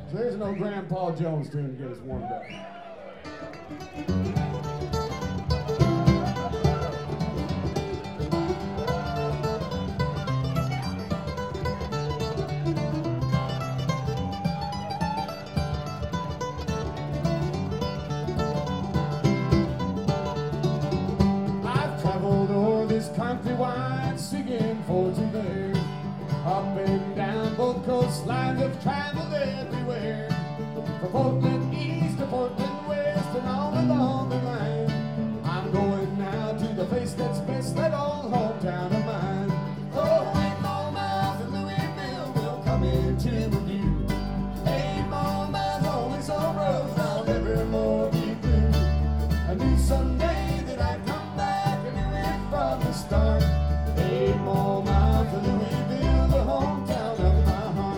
So here's an old Grandpa Jones tune to get us warmed up. I've traveled o'er this country wide, singing for today. Up and down both coastlines, I've traveled everywhere. From Portland East to Portland West and all along the line. I'm going now to the place that's best, that old hometown of mine. Oh, 8 more miles and Louisville will come into review. 8 more miles on this old road, I'll never more be blue. I knew someday that I'd come back and knew it from the start. 8 more miles to Louisville, the hometown of my heart.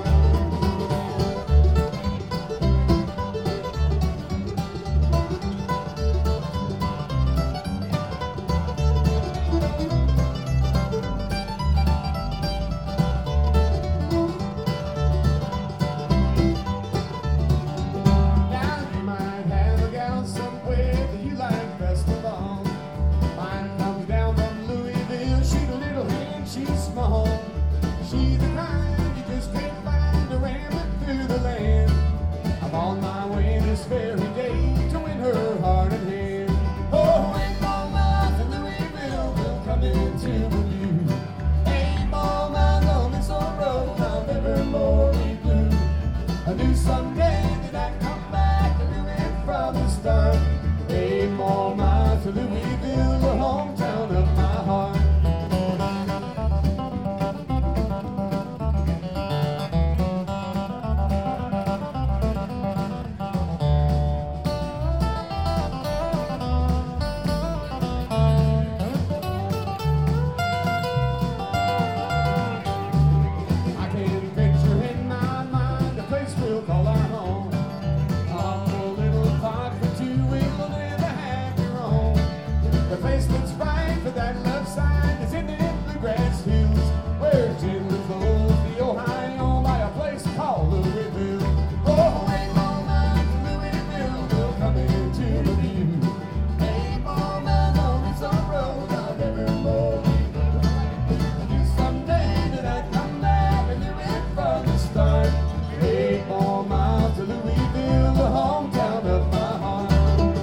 Now you might have a gal somewhere that you like best of all. Mine comes down from Louisville, she's a little and she's small. She's the kind you just can't find a rambling through the land. I'm on my way this very day to win her heart and hand. Oh, 8 more miles to Louisville will come into review. 8 more miles on this old road, I'll never more be blue. I knew someday that I'd come back, I knew it from the start. 8 more miles to Louisville, the hometown of my heart. I can picture in my mind the place we'll call our home. A little park for two, we'll live a happy roam. The place that's right for that love sign is in the bluegrass hills, where it gently flows the Ohio by a place called Louisville. Oh, 8 more miles to Louisville will come into view. 8 more miles on this old road, I'll never more be blue. I knew someday that I'd come back, I knew it from the start. 8 more miles to Louisville, the hometown of my heart.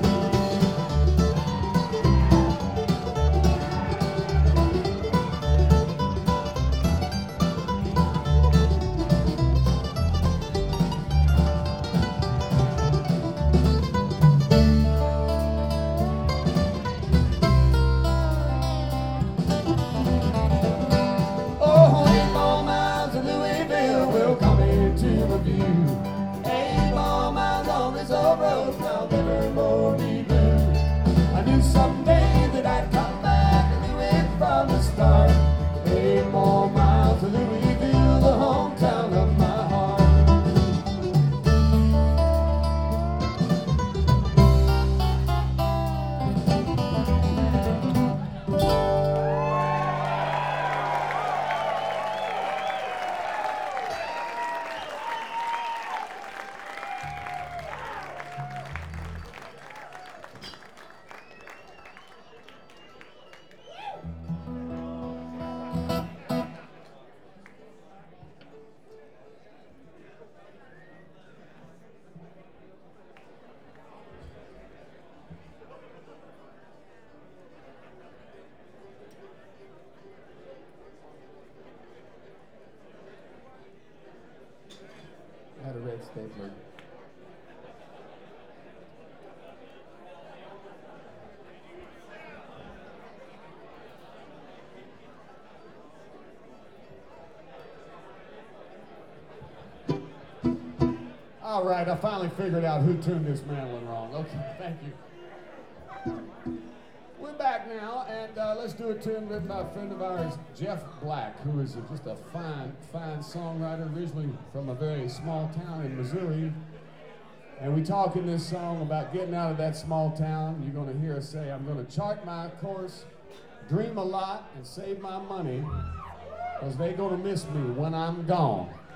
Oh, 8 more miles to Louisville will come into review. 8 more miles on this old road, I'll never more be blue. I knew someday that I'd come back, I knew it from the start. 8 more miles to Louisville, the hometown of my heart. I had a red stapler. All right, I finally figured out who tuned this mandolin wrong. Okay, thank you. We're back now, and let's do a tune written by a friend of ours, Jeff Black, who is just a fine, fine songwriter, originally from a very small town in Missouri. And we talk in this song about getting out of that small town. You're going to hear us say, I'm going to chart my course, dream a lot, and save my money, because they're going to miss me when I'm gone.